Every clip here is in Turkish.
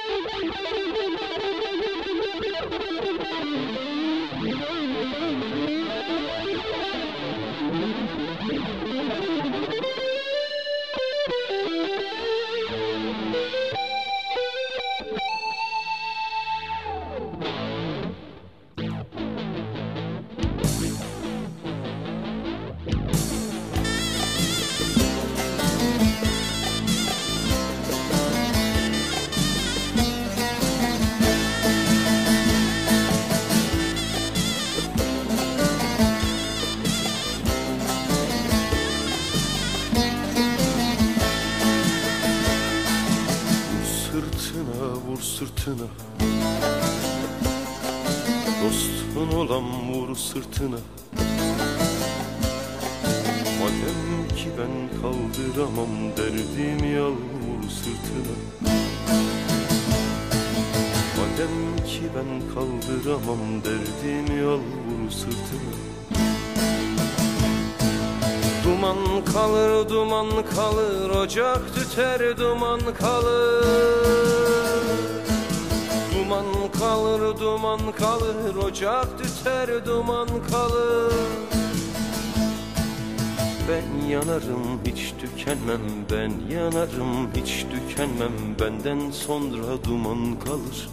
Vur sırtına, dostun olan vur sırtına. Madem ki ben kaldıramam derdimi, al vur sırtına. Madem ki ben kaldıramam derdimi, al vur sırtına. Duman kalır, duman kalır, ocak tüter, duman kalır. Duman kalır, duman kalır, ocak tüter, duman kalır. Ben yanarım hiç tükenmem, ben yanarım hiç tükenmem. Benden sonra duman kalır.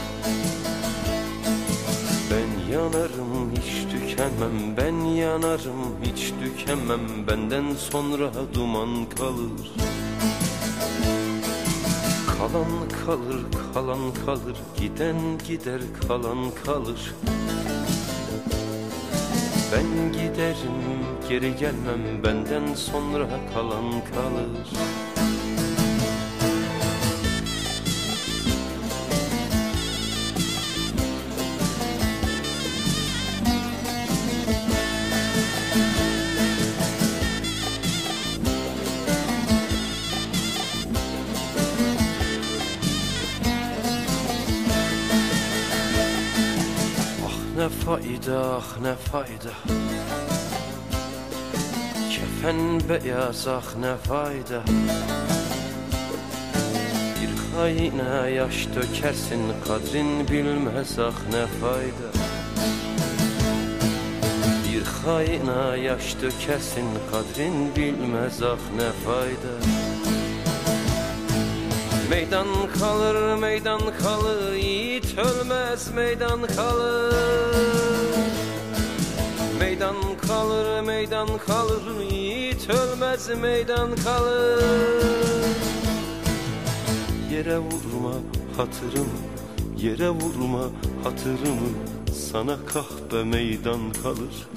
Ben yanarım hiç tükenmem, ben yanarım hiç tükenmem. Benden sonra duman kalır. Kalan kalır, kalan kalır, giden gider, kalan kalır. Ben giderim, geri gelmem, benden sonra kalan kalır. Ne fayda, ah ne fayda, kefen beyaz, ah ne fayda. Bir haine yaş dökersin, kadrin bilmez, ah ne fayda. Bir haine yaş dökersin, kadrin bilmez, ah ne fayda. Meydan kalır, meydan kalır, yiğit ölmez, meydan kalır. Meydan kalır, meydan kalır, yiğit ölmez, meydan kalır. Yere vurma hatırımı, yere vurma hatırımı, sana kahpe meydan kalır.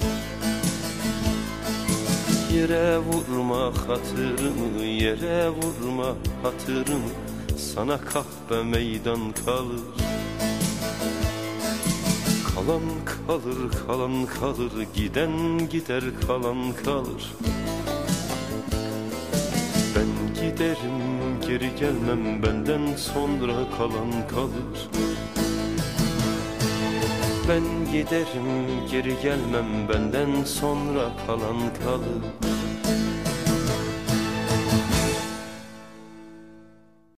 Yere vurma hatırımı, yere vurma hatırımı, sana kahpe meydan kalır. Kalan kalır, kalan kalır, giden gider, kalan kalır. Ben giderim, geri gelmem, benden sonra kalan kalır. Ben giderim, geri gelmem, benden sonra kalan kalır.